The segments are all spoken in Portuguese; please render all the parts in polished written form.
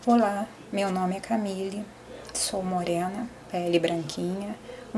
Olá, meu nome é Camille, sou morena, pele branquinha,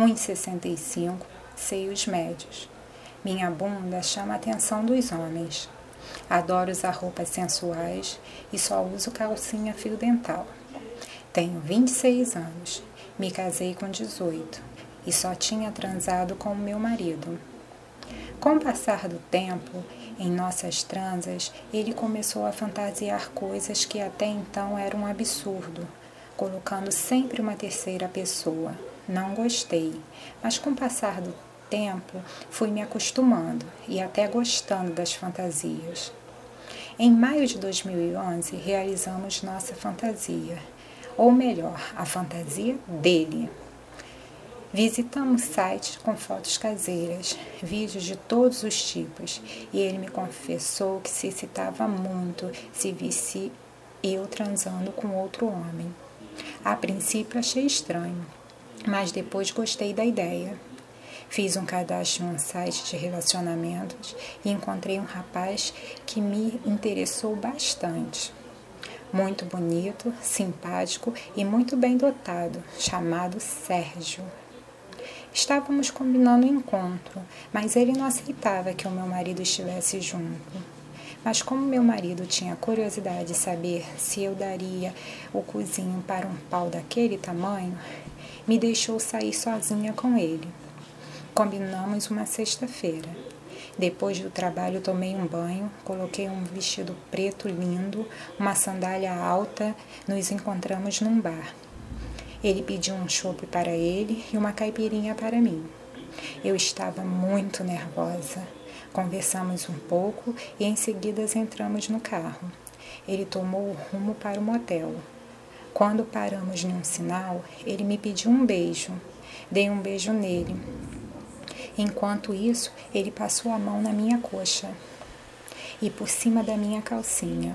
1,65 m, seios médios. Minha bunda chama a atenção dos homens. Adoro usar roupas sensuais e só uso calcinha fio dental. Tenho 26 anos, me casei com 18 e só tinha transado com o meu marido. Com o passar do tempo, em nossas transas, ele começou a fantasiar coisas que até então eram um absurdo, colocando sempre uma terceira pessoa. Não gostei, mas com o passar do tempo, fui me acostumando e até gostando das fantasias. Em maio de 2011, realizamos nossa fantasia, ou melhor, a fantasia dele. Visitamos sites com fotos caseiras, vídeos de todos os tipos, e ele me confessou que se excitava muito se visse eu transando com outro homem. A princípio achei estranho, mas depois gostei da ideia. Fiz um cadastro em um site de relacionamentos e encontrei um rapaz que me interessou bastante. Muito bonito, simpático e muito bem dotado, chamado Sérgio. Estávamos combinando um encontro, mas ele não aceitava que o meu marido estivesse junto. Mas como meu marido tinha curiosidade de saber se eu daria o cozinho para um pau daquele tamanho, me deixou sair sozinha com ele. Combinamos uma sexta-feira. Depois do trabalho tomei um banho, coloquei um vestido preto lindo, uma sandália alta, nos encontramos num bar. Ele pediu um chopp para ele e uma caipirinha para mim. Eu estava muito nervosa. Conversamos um pouco e em seguida entramos no carro. Ele tomou o rumo para o motel. Quando paramos em um sinal, ele me pediu um beijo. Dei um beijo nele. Enquanto isso, ele passou a mão na minha coxa e por cima da minha calcinha.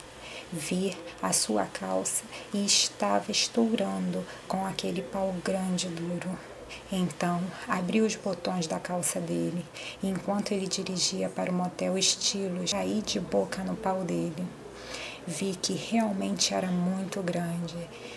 Vi a sua calça e estava estourando com aquele pau grande e duro. Então, abri os botões da calça dele, e enquanto ele dirigia para o motel Estilos, caí de boca no pau dele. Vi que realmente era muito grande.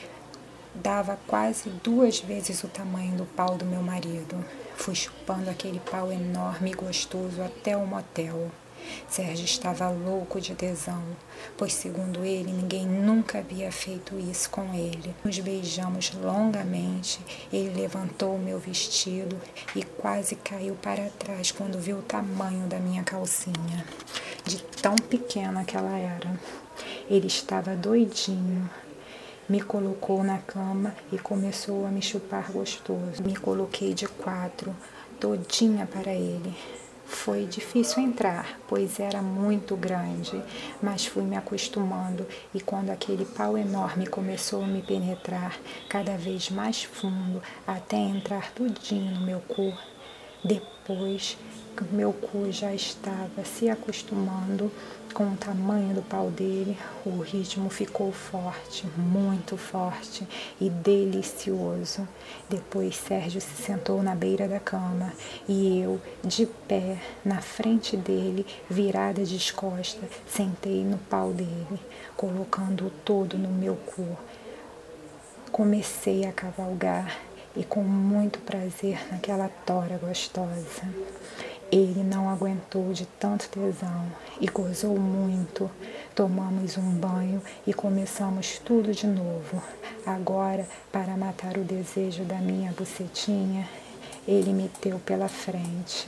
Dava quase 2 vezes o tamanho do pau do meu marido. Fui chupando aquele pau enorme e gostoso até o motel. Sérgio estava louco de tesão, pois segundo ele, ninguém nunca havia feito isso com ele. Nos beijamos longamente, ele levantou o meu vestido e quase caiu para trás quando viu o tamanho da minha calcinha, de tão pequena que ela era. Ele estava doidinho. Me colocou na cama e começou a me chupar gostoso. Me coloquei de 4, todinha para ele. Foi difícil entrar, pois era muito grande, mas fui me acostumando e quando aquele pau enorme começou a me penetrar cada vez mais fundo até entrar tudinho no meu cu, depois que o meu cu já estava se acostumando com o tamanho do pau dele, o ritmo ficou forte, muito forte e delicioso. Depois Sérgio se sentou na beira da cama e eu, de pé, na frente dele, virada de costas, sentei no pau dele, colocando-o todo no meu cu. Comecei a cavalgar e com muito prazer naquela tora gostosa. Ele não aguentou de tanto tesão e gozou muito. Tomamos um banho e começamos tudo de novo. Agora, para matar o desejo da minha bucetinha, ele me deu pela frente.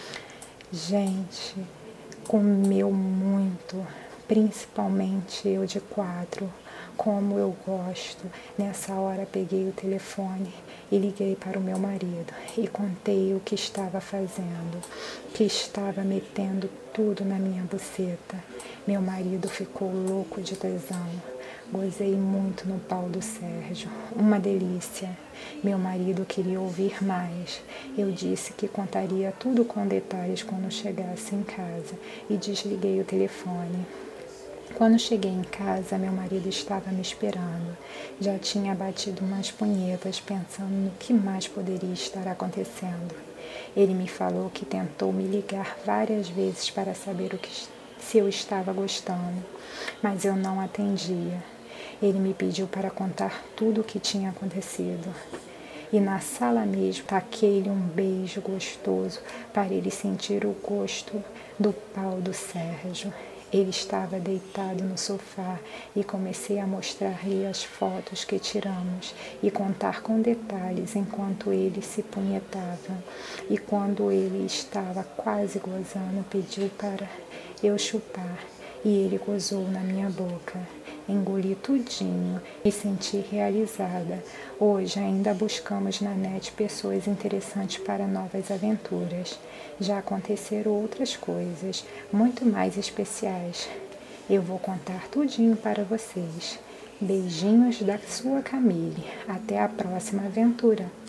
Gente, comeu muito, principalmente eu de 4. Como eu gosto. Nessa hora peguei o telefone e liguei para o meu marido e contei o que estava fazendo, que estava metendo tudo na minha buceta. Meu marido ficou louco de tesão. Gozei muito no pau do Sérgio, uma delícia. Meu marido queria ouvir mais. Eu disse que contaria tudo com detalhes quando chegasse em casa e desliguei o telefone. Quando cheguei em casa, meu marido estava me esperando. Já tinha batido umas punhetas pensando no que mais poderia estar acontecendo. Ele me falou que tentou me ligar várias vezes para saber se eu estava gostando, mas eu não atendia. Ele me pediu para contar tudo o que tinha acontecido. E na sala mesmo, taquei-lhe um beijo gostoso para ele sentir o gosto do pau do Sérgio. Ele estava deitado no sofá e comecei a mostrar-lhe as fotos que tiramos e contar com detalhes enquanto ele se punhetava. E quando ele estava quase gozando, pediu para eu chupar e ele gozou na minha boca. Engoli tudinho e senti realizada. Hoje ainda buscamos na net pessoas interessantes para novas aventuras. Já aconteceram outras coisas, muito mais especiais. Eu vou contar tudinho para vocês. Beijinhos da sua Camille. Até a próxima aventura.